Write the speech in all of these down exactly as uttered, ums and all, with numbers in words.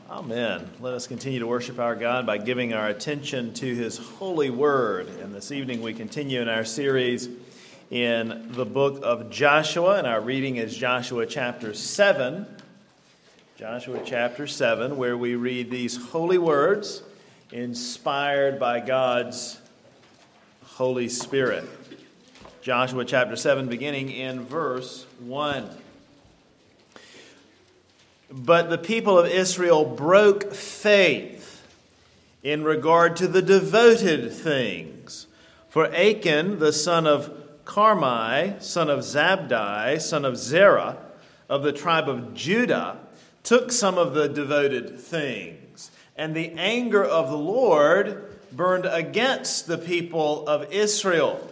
Amen. Let us continue to worship our God by giving our attention to His holy word. And this evening we continue in our series in the book of Joshua, and our reading is Joshua chapter seven. Joshua chapter seven, where we read these holy words inspired by God's Holy Spirit. Joshua chapter seven, beginning in verse one. But the people of Israel broke faith in regard to the devoted things. For Achan, the son of Carmi, son of Zabdi, son of Zerah, of the tribe of Judah, took some of the devoted things. And the anger of the Lord burned against the people of Israel.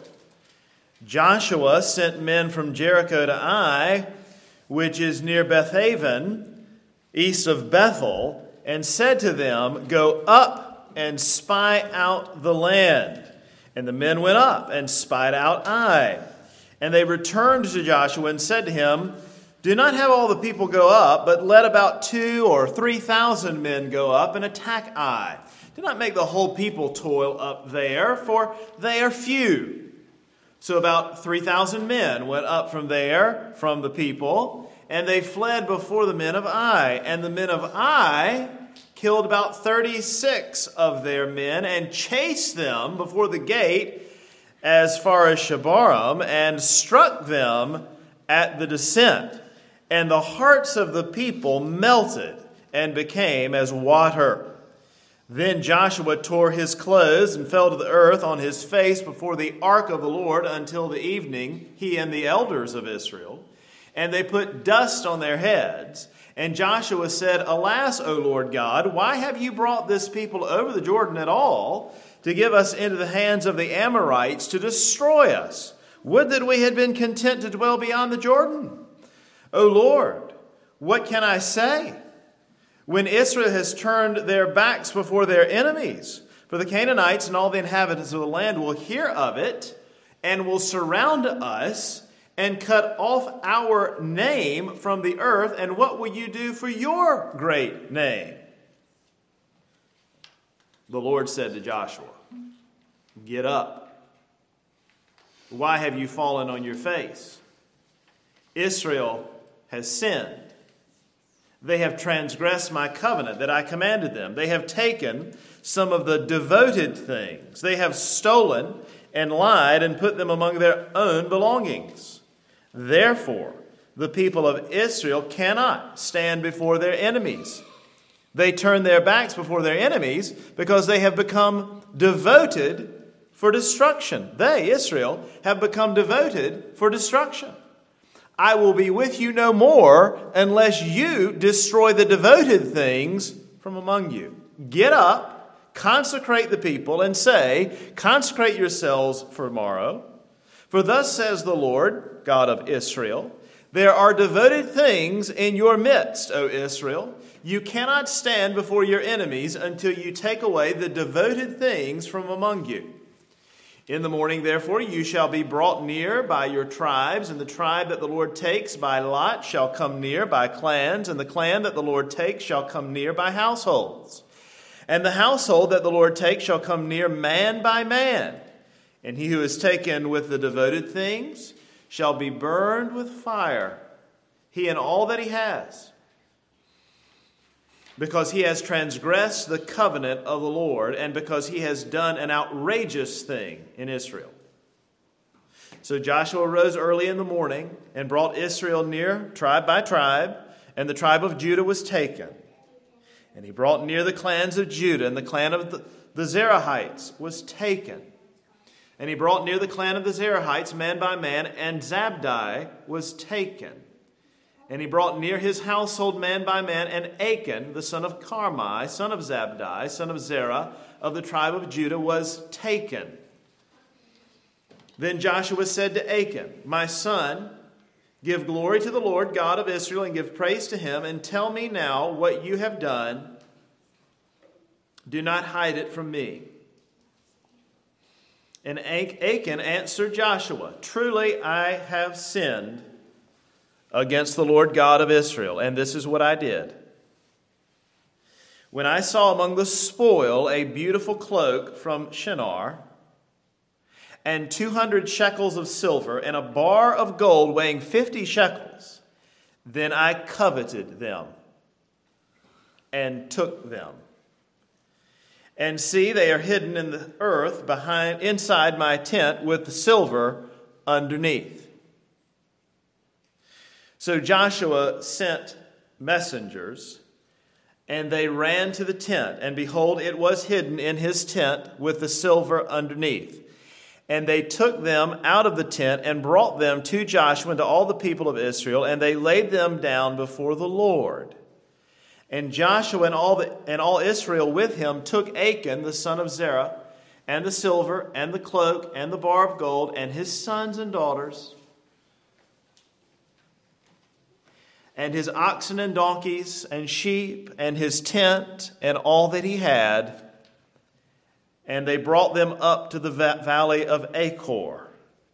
Joshua sent men from Jericho to Ai, which is near Bethaven, east of Bethel, and said to them, "Go up and spy out the land." And the men went up and spied out Ai. And they returned to Joshua and said to him, "Do not have all the people go up, but let about two or three thousand men go up and attack Ai. Do not make the whole people toil up there, for they are few." So about three thousand men went up from there, from the people, and they fled before the men of Ai. And the men of Ai killed about thirty-six of their men and chased them before the gate as far as Shebarim and struck them at the descent. And the hearts of the people melted and became as water. Then Joshua tore his clothes and fell to the earth on his face before the ark of the Lord until the evening, he and the elders of Israel. And they put dust on their heads. And Joshua said, "Alas, O Lord God, why have you brought this people over the Jordan at all to give us into the hands of the Amorites to destroy us? Would that we had been content to dwell beyond the Jordan. O Lord, what can I say? When Israel has turned their backs before their enemies, for the Canaanites and all the inhabitants of the land will hear of it and will surround us and cut off our name from the earth, and what will you do for your great name?" The Lord said to Joshua, "Get up. Why have you fallen on your face? Israel has sinned. They have transgressed my covenant that I commanded them. They have taken some of the devoted things. They have stolen and lied and put them among their own belongings. Therefore, the people of Israel cannot stand before their enemies. They turn their backs before their enemies because they have become devoted for destruction. They, Israel, have become devoted for destruction. I will be with you no more unless you destroy the devoted things from among you. Get up, consecrate the people, and say, consecrate yourselves for tomorrow. For thus says the Lord, God of Israel, there are devoted things in your midst, O Israel. You cannot stand before your enemies until you take away the devoted things from among you. In the morning, therefore, you shall be brought near by your tribes, and the tribe that the Lord takes by lot shall come near by clans, and the clan that the Lord takes shall come near by households. And the household that the Lord takes shall come near man by man. And he who is taken with the devoted things shall be burned with fire, he and all that he has, because he has transgressed the covenant of the Lord, and because he has done an outrageous thing in Israel." So Joshua rose early in the morning and brought Israel near, tribe by tribe, and the tribe of Judah was taken. And he brought near the clans of Judah, and the clan of the, the Zerahites was taken. And he brought near the clan of the Zerahites, man by man, and Zabdi was taken. And he brought near his household, man by man, and Achan, the son of Carmi, son of Zabdi, son of Zerah, of the tribe of Judah, was taken. Then Joshua said to Achan, "My son, give glory to the Lord God of Israel, and give praise to him, and tell me now what you have done. Do not hide it from me." And Achan answered Joshua, "Truly I have sinned against the Lord God of Israel, and this is what I did. when I saw among the spoil a beautiful cloak from Shinar, and two hundred shekels of silver, and a bar of gold weighing fifty shekels, then I coveted them and took them. And see, they are hidden in the earth behind, inside my tent, with the silver underneath. So Joshua sent messengers, and they ran to the tent, and behold, it was hidden in his tent with the silver underneath. And they took them out of the tent and brought them to Joshua and to all the people of Israel, and they laid them down before the Lord. And Joshua and all the, and all Israel with him took Achan, the son of Zerah, and the silver, and the cloak, and the bar of gold, and his sons and daughters, and his oxen and donkeys and sheep, and his tent, and all that he had, and they brought them up to the valley of Achor.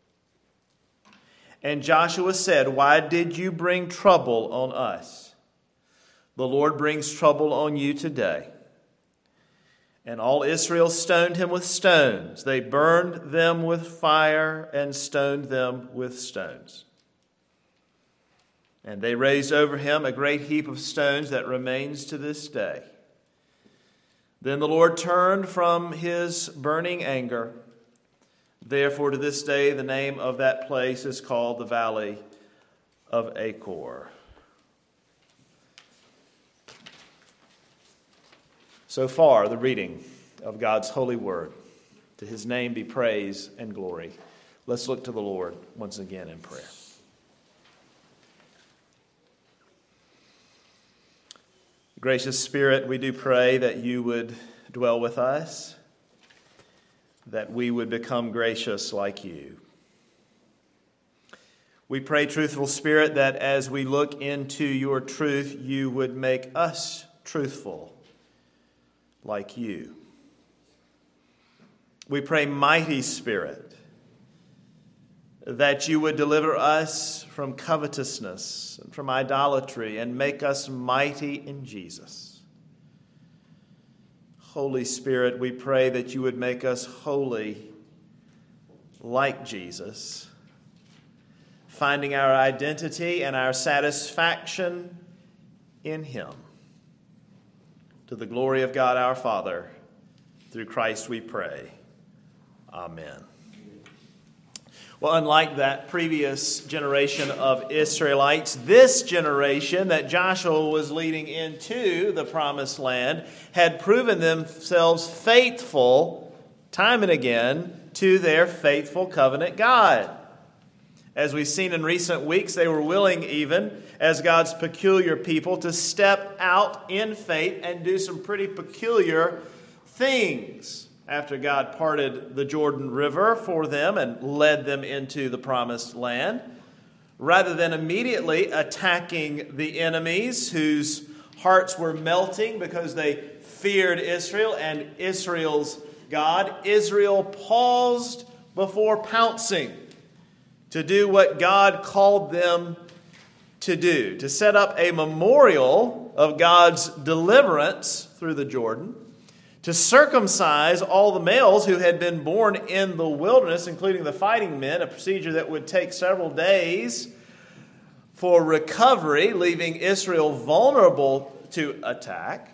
And Joshua said, "Why did you bring trouble on us? The Lord brings trouble on you today." And all Israel stoned him with stones. They burned them with fire and stoned them with stones. And they raised over him a great heap of stones that remains to this day. Then the Lord turned from his burning anger. Therefore, to this day, the name of that place is called the Valley of Achor. So far, the reading of God's holy word. To his name be praise and glory. Let's look to the Lord once again in prayer. Gracious Spirit, we do pray that you would dwell with us, that we would become gracious like you. We pray, truthful Spirit, that as we look into your truth, you would make us truthful like you. We pray, mighty Spirit, that you would deliver us from covetousness and from idolatry and make us mighty in Jesus. Holy Spirit, we pray that you would make us holy like Jesus, finding our identity and our satisfaction in him. To the glory of God our Father, through Christ we pray. Amen. Well, unlike that previous generation of Israelites, this generation that Joshua was leading into the promised land had proven themselves faithful time and again to their faithful covenant God. As we've seen in recent weeks, they were willing even, as God's peculiar people, to step out in faith and do some pretty peculiar things after God parted the Jordan River for them and led them into the promised land. Rather than immediately attacking the enemies whose hearts were melting because they feared Israel and Israel's God, Israel paused before pouncing to do what God called them to do, to set up a memorial of God's deliverance through the Jordan, to circumcise all the males who had been born in the wilderness, including the fighting men, a procedure that would take several days for recovery, leaving Israel vulnerable to attack,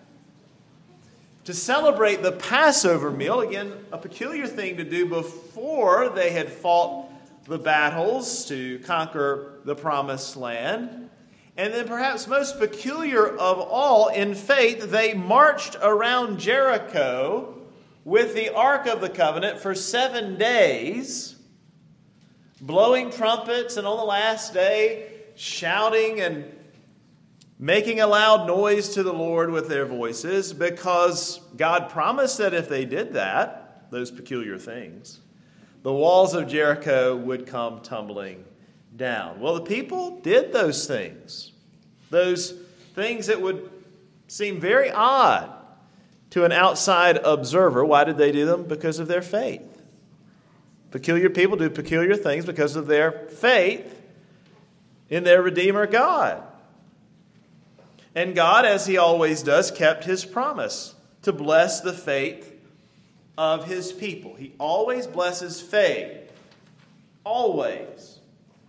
to celebrate the Passover meal, again, a peculiar thing to do before they had fought the battles to conquer the promised land. And then perhaps most peculiar of all, in faith, they marched around Jericho with the Ark of the Covenant for seven days, blowing trumpets, and on the last day, shouting and making a loud noise to the Lord with their voices, because God promised that if they did that, those peculiar things, the walls of Jericho would come tumbling down. Well, the people did those things. Those things that would seem very odd to an outside observer. Why did they do them? Because of their faith. Peculiar people do peculiar things because of their faith in their Redeemer God. And God, as he always does, kept his promise to bless the faith of his people. He always blesses faith. Always.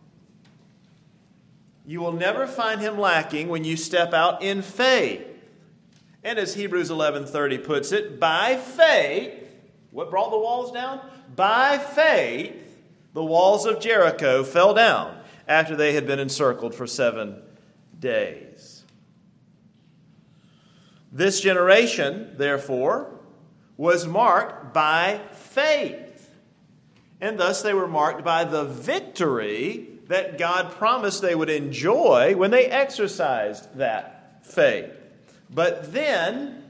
You will never find him lacking when you step out in faith. And as Hebrews eleven thirty puts it, by faith, what brought the walls down? By faith, the walls of Jericho fell down after they had been encircled for seven days. This generation, therefore, was marked by faith. And thus they were marked by the victory that God promised they would enjoy when they exercised that faith. But then,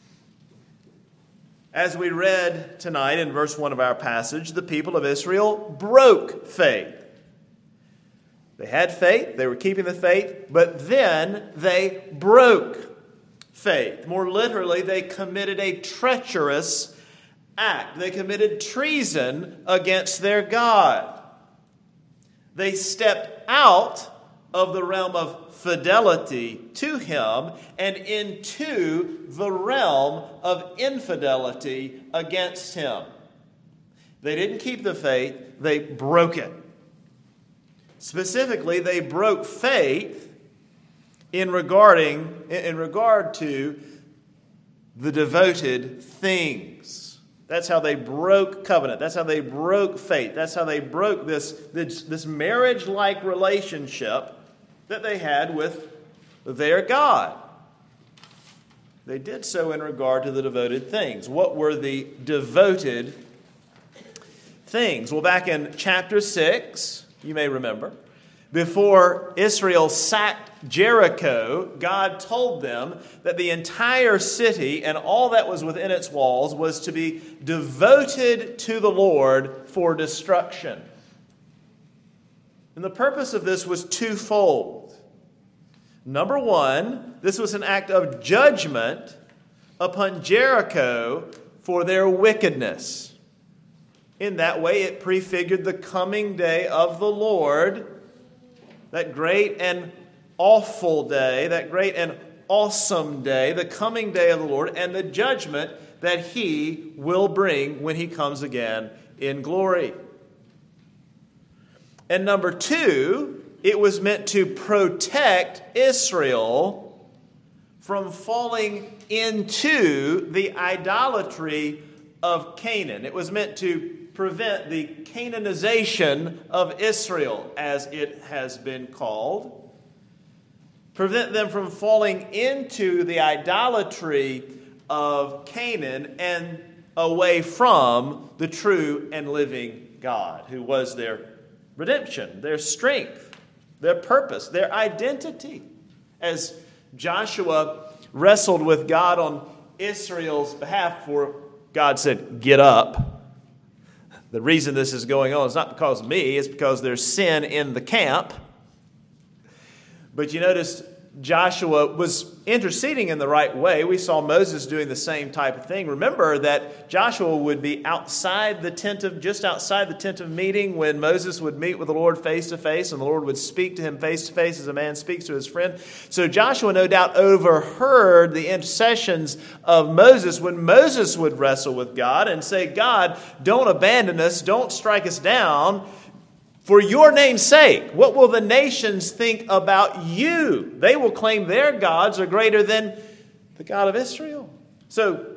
as we read tonight in verse one of our passage, the people of Israel broke faith. They had faith, they were keeping the faith, but then they broke faith. More literally, they committed a treacherous act. They committed treason against their God. They stepped out of the realm of fidelity to him and into the realm of infidelity against him. They didn't keep the faith, they broke it. Specifically, they broke faith in regarding in regard to the devoted things. That's how they broke covenant. That's how they broke faith. That's how they broke this, this, this marriage-like relationship that they had with their God. They did so in regard to the devoted things. What were the devoted things? Well, back in chapter six, you may remember, before Israel sacked Jericho, God told them that the entire city and all that was within its walls was to be devoted to the Lord for destruction. And the purpose of this was twofold. Number one, this was an act of judgment upon Jericho for their wickedness. In that way, it prefigured the coming day of the Lord, that great and awful day, that great and awesome day, the coming day of the Lord, and the judgment that he will bring when he comes again in glory. And number two, it was meant to protect Israel from falling into the idolatry of Canaan. It was meant to prevent the Canaanization of Israel, as it has been called. Prevent them from falling into the idolatry of Canaan and away from the true and living God, who was their redemption, their strength, their purpose, their identity. As Joshua wrestled with God on Israel's behalf, for God said, "Get up." The reason this is going on is not because of me, it's because there's sin in the camp. But you notice Joshua was interceding in the right way. We saw Moses doing the same type of thing. Remember that Joshua would be outside the tent of, just outside the tent of meeting when Moses would meet with the Lord face to face, and the Lord would speak to him face to face as a man speaks to his friend. So Joshua no doubt overheard the intercessions of Moses when Moses would wrestle with God and say, "God, don't abandon us, don't strike us down. For your name's sake, what will the nations think about you? They will claim their gods are greater than the God of Israel." So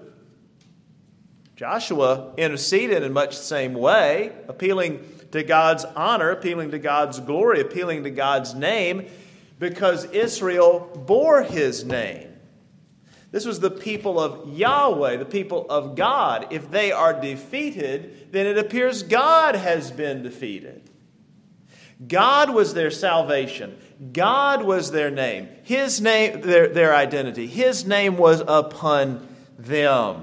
Joshua interceded in much the same way, appealing to God's honor, appealing to God's glory, appealing to God's name, because Israel bore his name. This was the people of Yahweh, the people of God. If they are defeated, then it appears God has been defeated. God was their salvation. God was their name. His name, their, their identity. His name was upon them.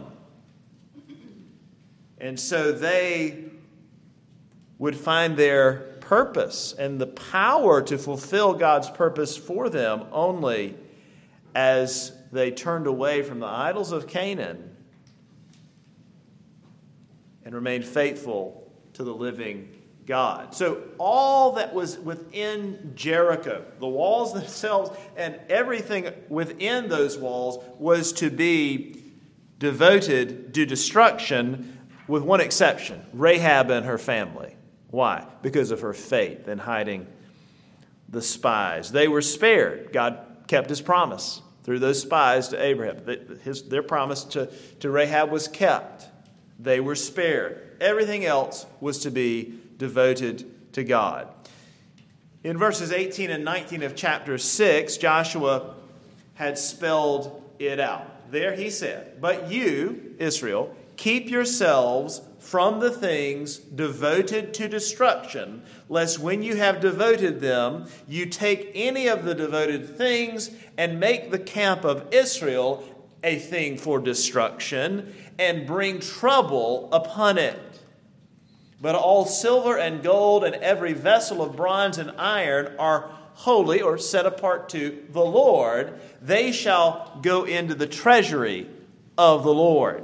And so they would find their purpose and the power to fulfill God's purpose for them only as they turned away from the idols of Canaan and remained faithful to the living God. So all that was within Jericho, the walls themselves and everything within those walls was to be devoted to destruction, with one exception, Rahab and her family. Why? Because of her faith in hiding the spies. They were spared. God kept his promise through those spies to Abraham. His, their promise to, to Rahab was kept. They were spared. Everything else was to be devoted to God. In verses eighteen and nineteen of chapter six, Joshua had spelled it out. There he said, "But you, Israel, keep yourselves from the things devoted to destruction, lest when you have devoted them, you take any of the devoted things and make the camp of Israel a thing for destruction and bring trouble upon it. But all silver and gold and every vessel of bronze and iron are holy," or set apart to the Lord. "They shall go into the treasury of the Lord."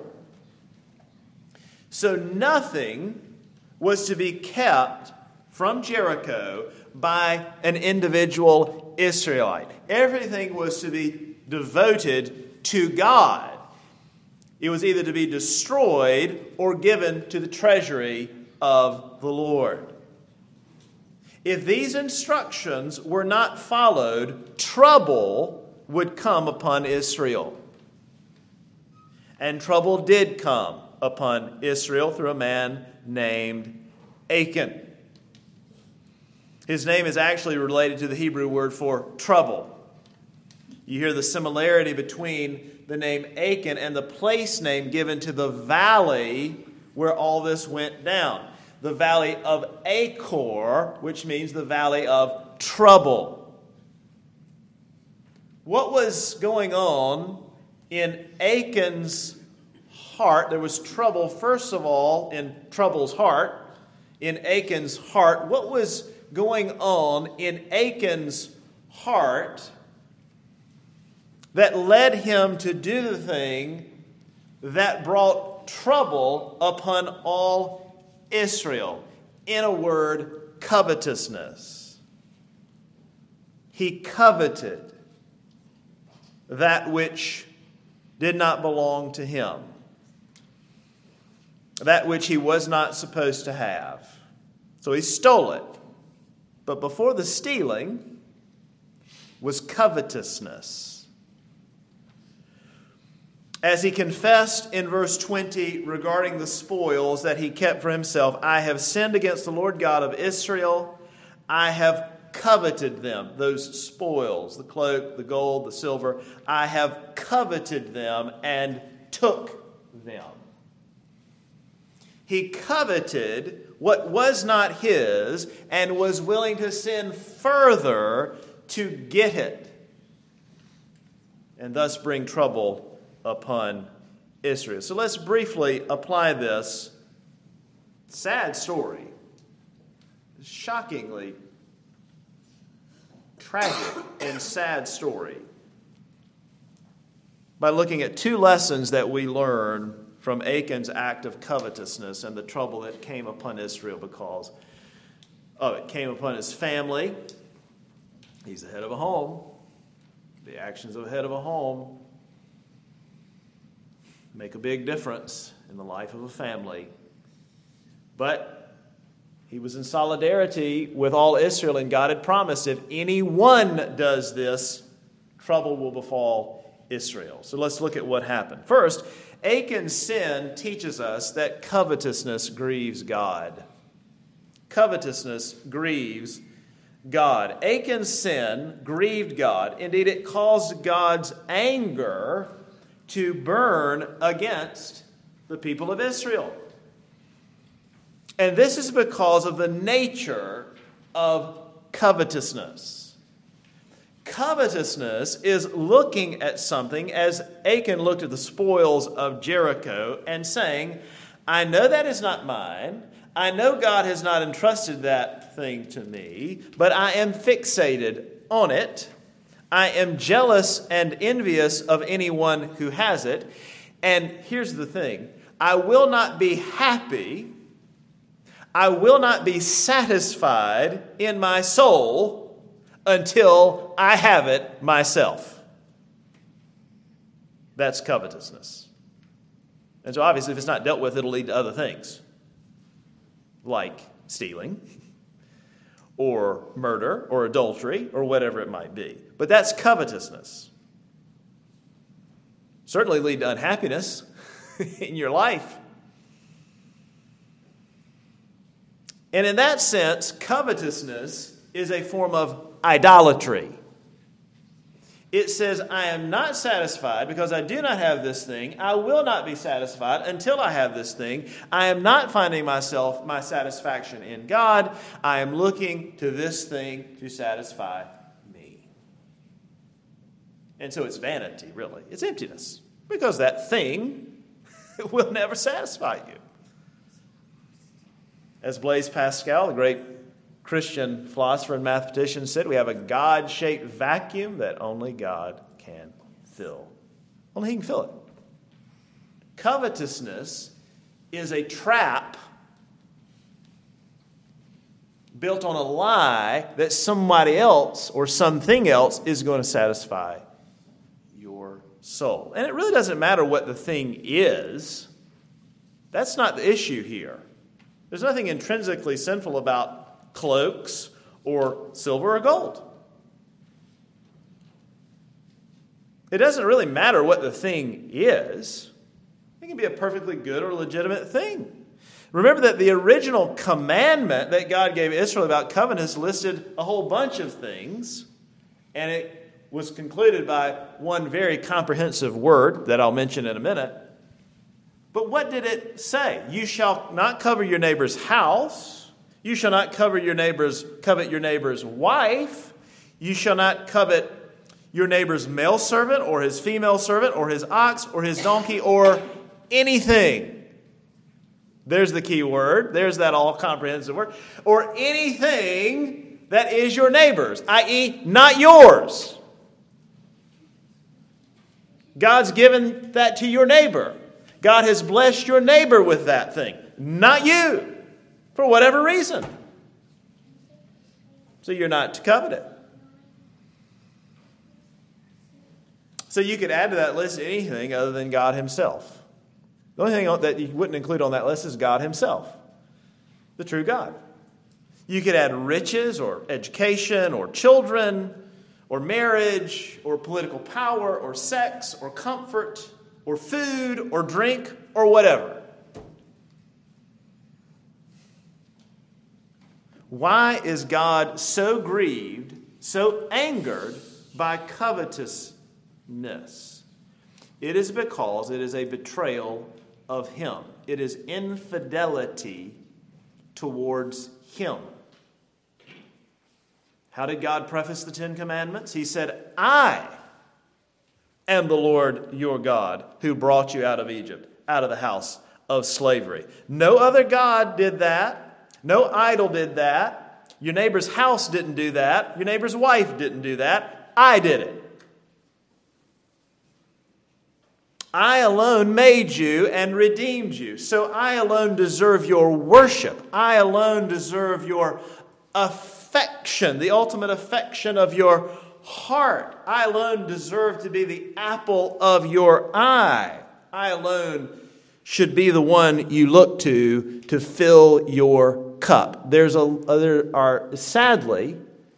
So nothing was to be kept from Jericho by an individual Israelite. Everything was to be devoted to God. It was either to be destroyed or given to the treasury of the Lord. If these instructions were not followed, trouble would come upon Israel. And trouble did come upon Israel through a man named Achan. His name is actually related to the Hebrew word for trouble. You hear the similarity between the name Achan and the place name given to the valley where all this went down. The valley of Achor, which means the valley of trouble. What was going on in Achan's heart? There was trouble, first of all, in trouble's heart, in Achan's heart. What was going on in Achan's heart that led him to do the thing that brought trouble upon all Israel? In a word, covetousness. He coveted that which did not belong to him, that which he was not supposed to have. So he stole it. But before the stealing was covetousness. As he confessed in verse twenty regarding the spoils that he kept for himself, "I have sinned against the Lord God of Israel. I have coveted them," those spoils, the cloak, the gold, the silver. "I have coveted them and took them." He coveted what was not his and was willing to sin further to get it, and thus bring trouble upon Israel. So let's briefly apply this sad story, shockingly tragic and sad story, by looking at two lessons that we learn from Achan's act of covetousness and the trouble that came upon Israel because of it. Came upon his family. He's the head of a home. The actions of the head of a home make a big difference in the life of a family. But he was in solidarity with all Israel, and God had promised if anyone does this, trouble will befall Israel. So let's look at what happened. First, Achan's sin teaches us that covetousness grieves God. Covetousness grieves God. Achan's sin grieved God. Indeed, it caused God's anger to burn against the people of Israel. And this is because of the nature of covetousness. Covetousness is looking at something, as Achan looked at the spoils of Jericho, and saying, "I know that is not mine. I know God has not entrusted that thing to me, but I am fixated on it. I am jealous and envious of anyone who has it. And here's the thing. I will not be happy. I will not be satisfied in my soul until I have it myself. That's covetousness. And so obviously if it's not dealt with, it'll lead to other things, like stealing or murder or adultery or whatever it might be. But that's covetousness. Certainly lead to unhappiness in your life. And in that sense, covetousness is a form of idolatry. It says, I am not satisfied because I do not have this thing. I will not be satisfied until I have this thing. I am not finding myself, my satisfaction in God. I am looking to this thing to satisfy me. And so it's vanity, really. It's emptiness. Because that thing will never satisfy you. As Blaise Pascal, the great Christian philosopher and mathematician, said, we have a God-shaped vacuum that only God can fill. Only He can fill it. Covetousness is a trap built on a lie that somebody else or something else is going to satisfy your soul. And it really doesn't matter what the thing is. That's not the issue here. There's nothing intrinsically sinful about cloaks or silver or gold. It doesn't really matter what the thing is. It can be a perfectly good or legitimate thing. Remember that the original commandment that God gave Israel about covenants listed a whole bunch of things, and it was concluded by one very comprehensive word that I'll mention in a minute. But what did it say? You shall not cover your neighbor's house. You shall not cover your neighbor's, covet your neighbor's wife. You shall not covet your neighbor's male servant or his female servant or his ox or his donkey or anything. There's the key word. There's that all-comprehensive word. Or anything that is your neighbor's, that is not yours. God's given that to your neighbor. God has blessed your neighbor with that thing, not you, for whatever reason. So you're not to covet it. So you could add to that list anything other than God Himself. The only thing that you wouldn't include on that list is God Himself, the true God. You could add riches or education or children or marriage or political power or sex or comfort or food, or drink, or whatever. Why is God so grieved, so angered by covetousness? It is because it is a betrayal of Him. It is infidelity towards Him. How did God preface the Ten Commandments? He said, I am the Lord your God who brought you out of Egypt, out of the house of slavery. No other God did that. No idol did that. Your neighbor's house didn't do that. Your neighbor's wife didn't do that. I did it. I alone made you and redeemed you. So I alone deserve your worship. I alone deserve your affection, the ultimate affection of your heart. I alone deserve to be the apple of your eye. I alone should be the one you look to to fill your cup. There's a there are sadly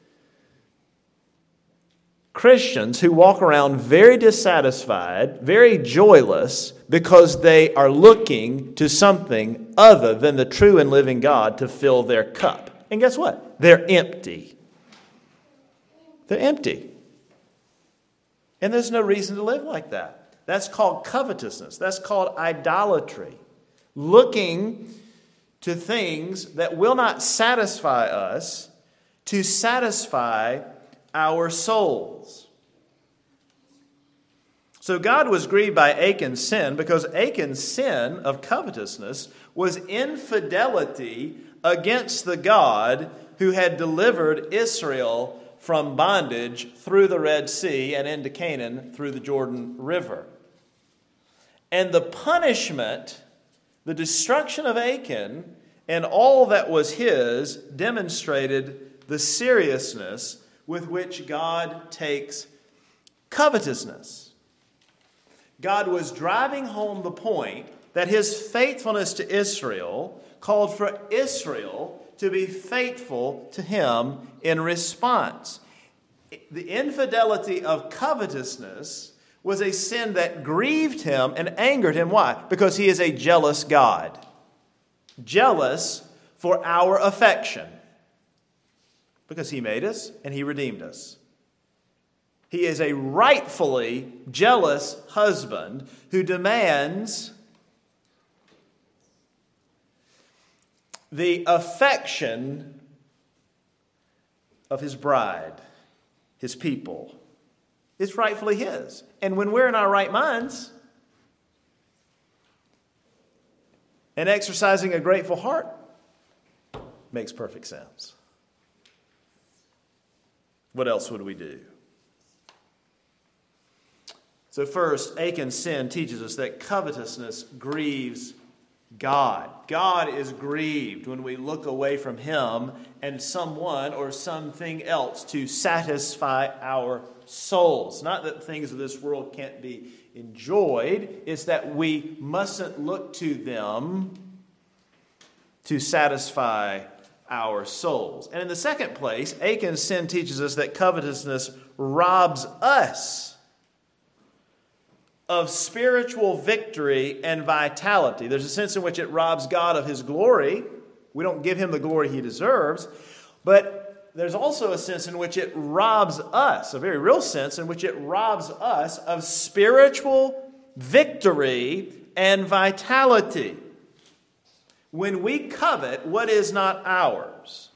Christians who walk around very dissatisfied, very joyless, because they are looking to something other than the true and living God to fill their cup. And guess what? They're empty. They're empty. And there's no reason to live like that. That's called covetousness. That's called idolatry. Looking to things that will not satisfy us to satisfy our souls. So God was grieved by Achan's sin because Achan's sin of covetousness was infidelity against the God who had delivered Israel from bondage through the Red Sea and into Canaan through the Jordan River. And the punishment, the destruction of Achan, and all that was his demonstrated the seriousness with which God takes covetousness. God was driving home the point that his faithfulness to Israel called for Israel to be faithful to him in response. The infidelity of covetousness was a sin that grieved him and angered him. Why? Because he is a jealous God. Jealous for our affection. Because he made us and he redeemed us. He is a rightfully jealous husband who demands the affection of his bride, his people. It's rightfully his. And when we're in our right minds and exercising a grateful heart, makes perfect sense. What else would we do? So first, Achan's sin teaches us that covetousness grieves God. God is grieved when we look away from him and someone or something else to satisfy our souls. Not that things of this world can't be enjoyed. It's that we mustn't look to them to satisfy our souls. And in the second place, Achan's sin teaches us that covetousness robs us of spiritual victory and vitality. There's a sense in which it robs God of his glory. We don't give him the glory he deserves. But there's also a sense in which it robs us, a very real sense in which it robs us of spiritual victory and vitality. When we covet what is not ours,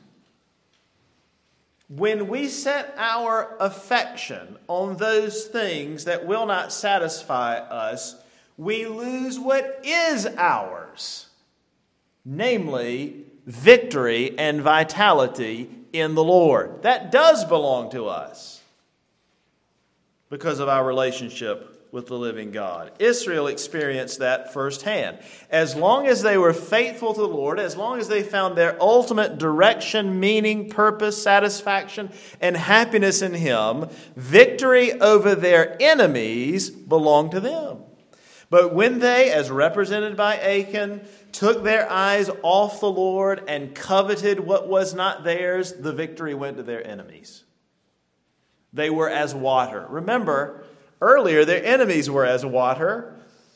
when we set our affection on those things that will not satisfy us, we lose what is ours, namely victory and vitality in the Lord. That does belong to us because of our relationship with the living God. Israel experienced that firsthand. As long as they were faithful to the Lord, as long as they found their ultimate direction, meaning, purpose, satisfaction, and happiness in him, victory over their enemies belonged to them. But when they, as represented by Achan, took their eyes off the Lord and coveted what was not theirs, the victory went to their enemies. They were as water. Remember, earlier, their enemies were as water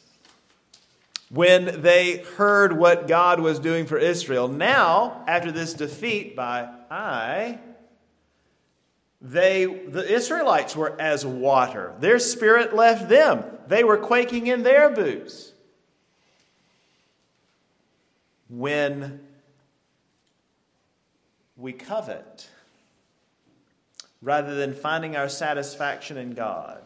when they heard what God was doing for Israel. Now, after this defeat by Ai, they, the Israelites were as water. Their spirit left them. They were quaking in their boots. When we covet, rather than finding our satisfaction in God,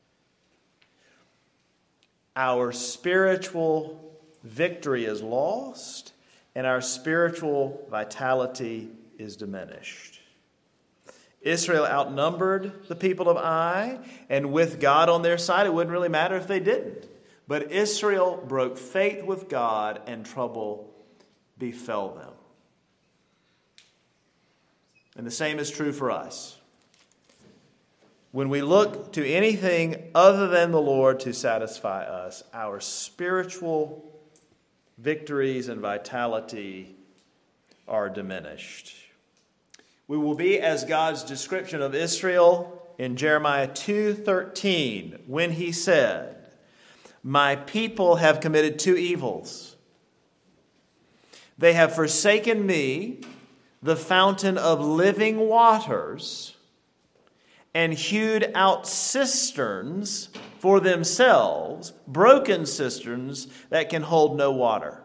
our spiritual victory is lost and our spiritual vitality is diminished. Israel outnumbered the people of Ai, and with God on their side, it wouldn't really matter if they didn't. But Israel broke faith with God, and trouble befell them. And the same is true for us. When we look to anything other than the Lord to satisfy us, our spiritual victories and vitality are diminished. We will be as God's description of Israel in Jeremiah two thirteen, when he said, "My people have committed two evils. They have forsaken me, the fountain of living waters, and hewed out cisterns for themselves, broken cisterns that can hold no water."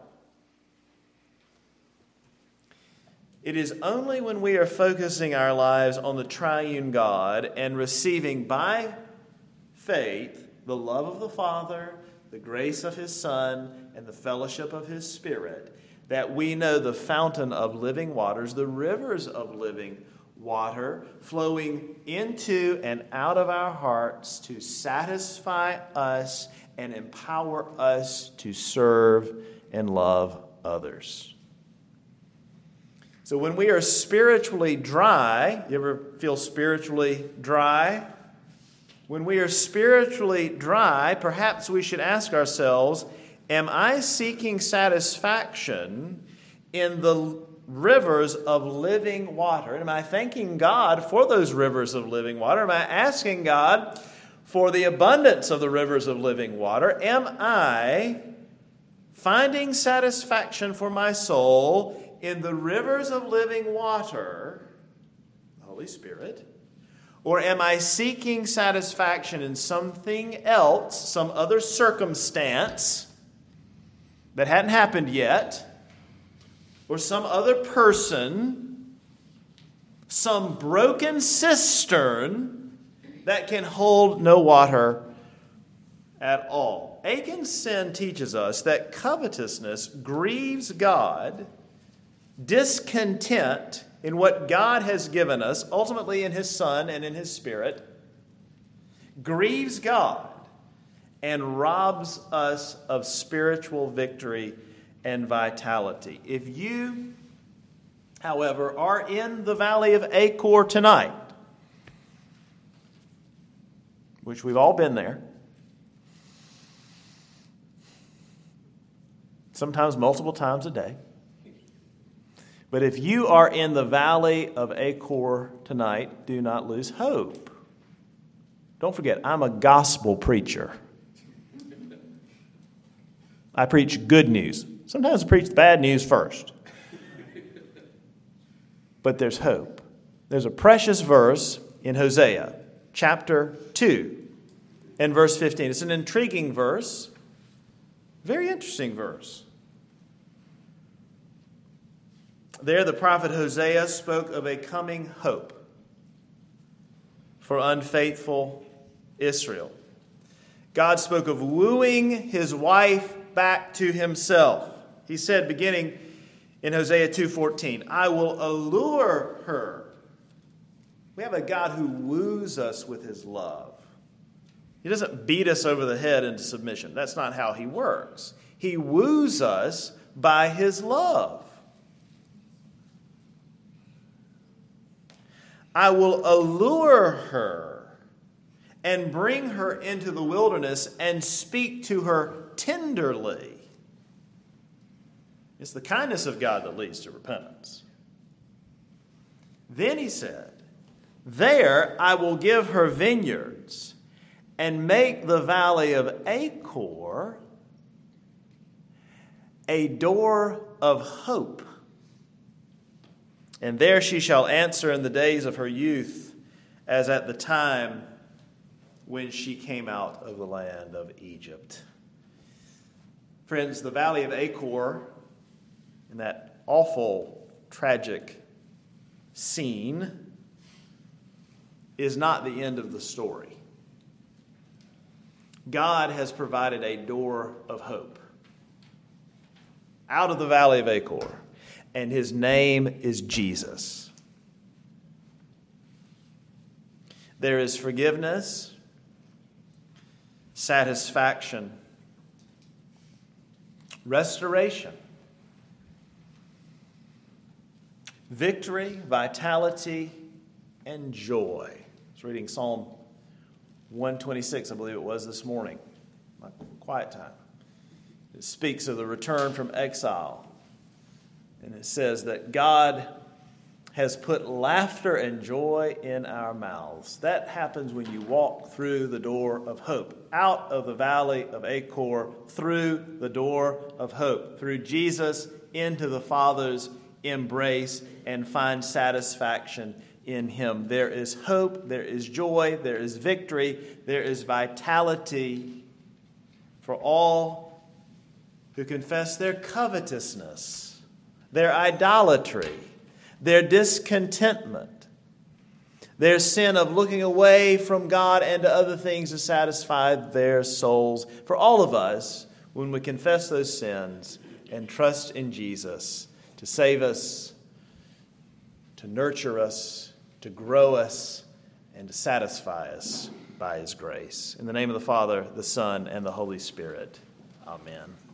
It is only when we are focusing our lives on the triune God and receiving by faith the love of the Father, the grace of his Son, and the fellowship of his Spirit that we know the fountain of living waters, the rivers of living water flowing into and out of our hearts to satisfy us and empower us to serve and love others. So when we are spiritually dry, you ever feel spiritually dry? When we are spiritually dry, perhaps we should ask ourselves, am I seeking satisfaction in the rivers of living water? Am I thanking God for those rivers of living water? Am I asking God for the abundance of the rivers of living water? Am I finding satisfaction for my soul in the rivers of living water, the Holy Spirit? Or am I seeking satisfaction in something else, some other circumstance that hadn't happened yet, or some other person, some broken cistern that can hold no water at all? Achan's sin teaches us that covetousness grieves God. Discontent in what God has given us, ultimately in His Son and in His Spirit, grieves God and robs us of spiritual victory and vitality. If you, however, are in the valley of Achor tonight, which we've all been there, sometimes multiple times a day, but if you are in the valley of Achor tonight, do not lose hope. Don't forget, I'm a gospel preacher. I preach good news. Sometimes I preach bad news first. But there's hope. There's a precious verse in Hosea, chapter two, and verse fifteen. It's an intriguing verse, very interesting verse. There, the prophet Hosea spoke of a coming hope for unfaithful Israel. God spoke of wooing his wife back to himself. He said, beginning in Hosea two fourteen, I will allure her. We have a God who woos us with his love. He doesn't beat us over the head into submission. That's not how he works. He woos us by his love. I will allure her and bring her into the wilderness and speak to her tenderly. It's the kindness of God that leads to repentance. Then he said, there I will give her vineyards and make the valley of Achor a door of hope. And there she shall answer in the days of her youth, as at the time when she came out of the land of Egypt. Friends, the valley of Achor, in that awful, tragic scene, is not the end of the story. God has provided a door of hope out of the valley of Achor. And his name is Jesus. There is forgiveness, satisfaction, restoration, victory, vitality, and joy. I was reading Psalm one twenty-six, I believe it was this morning, my quiet time. It speaks of the return from exile. And it says that God has put laughter and joy in our mouths. That happens when you walk through the door of hope, out of the valley of Achor, through the door of hope, through Jesus into the Father's embrace, and find satisfaction in him. There is hope, there is joy, there is victory, there is vitality for all who confess their covetousness, their idolatry, their discontentment, their sin of looking away from God and to other things to satisfy their souls. For all of us, when we confess those sins and trust in Jesus to save us, to nurture us, to grow us, and to satisfy us by his grace. In the name of the Father, the Son, and the Holy Spirit. Amen.